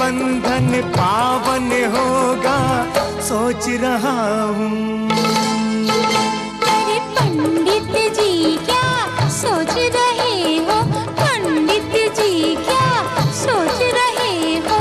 बंधन पावन होगा, सोच रहा हूँ। अरे पंडित जी क्या सोच रहे हो, पंडित जी क्या सोच रहे हो।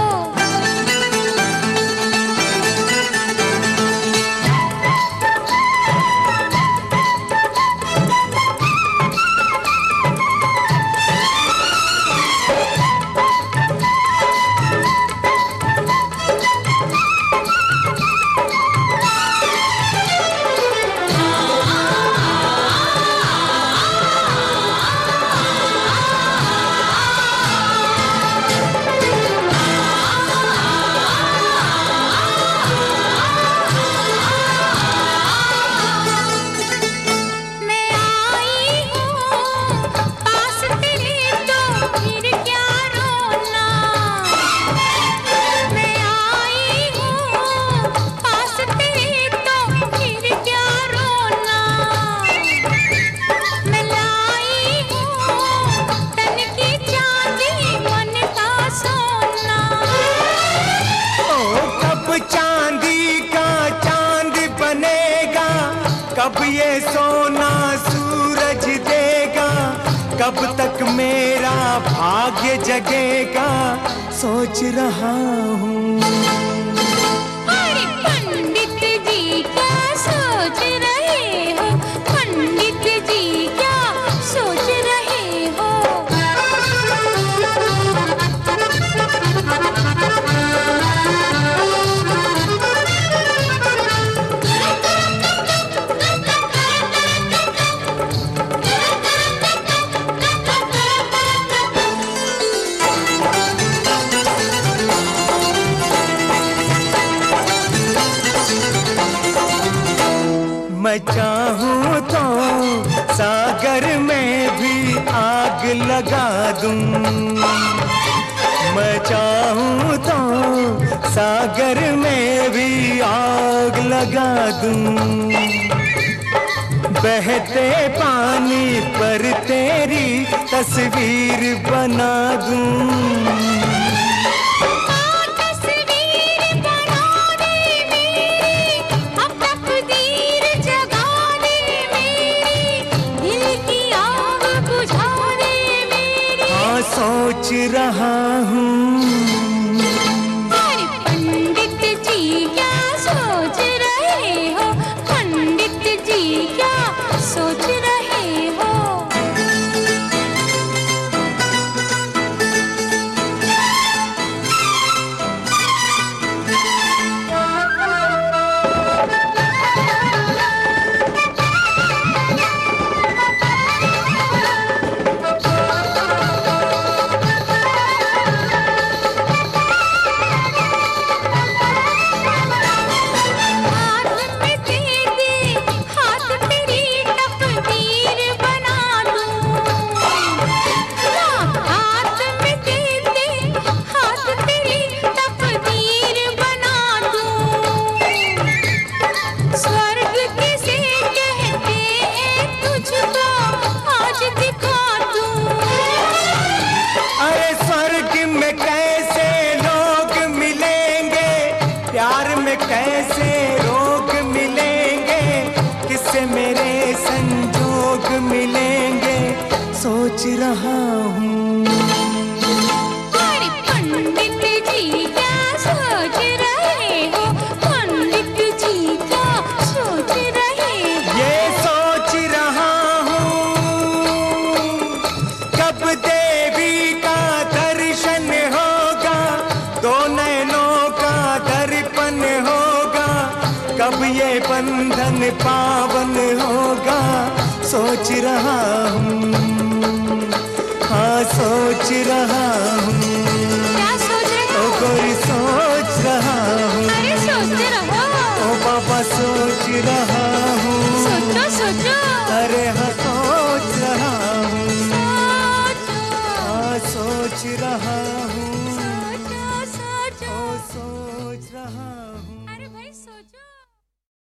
कब ये सोना सूरज देगा, कब तक मेरा भाग्य जगेगा, सोच रहा हूँ। अरे पंडित जी क्या सोच रहे हो, पंडित जी क्या सोच रहे हो। मैं चाहूँ तो सागर में भी आग लगा दूँ, मैं चाहूँ तो सागर में भी आग लगा दूँ, बहते पानी पर तेरी तस्वीर बना दूँ। सोच रहा हूँ। अरे पंडित जी क्या सोच रहे हो, पंडित जी क्या सोच रहे हो। कैसे रोग मिलेंगे, किससे मेरे संजोग मिलेंगे, सोच रहा हूँ। अरे पंडित जी क्या सोच रहे हो, पंडित जी क्या सोच रहे हो। ये सोच रहा हूँ कब देवी का दर्शन होगा, दो नैनों का दर्पण होगा, कब ये बंधन पावन होगा, सोच रहा हूँ, हाँ सोच रहा हूँ।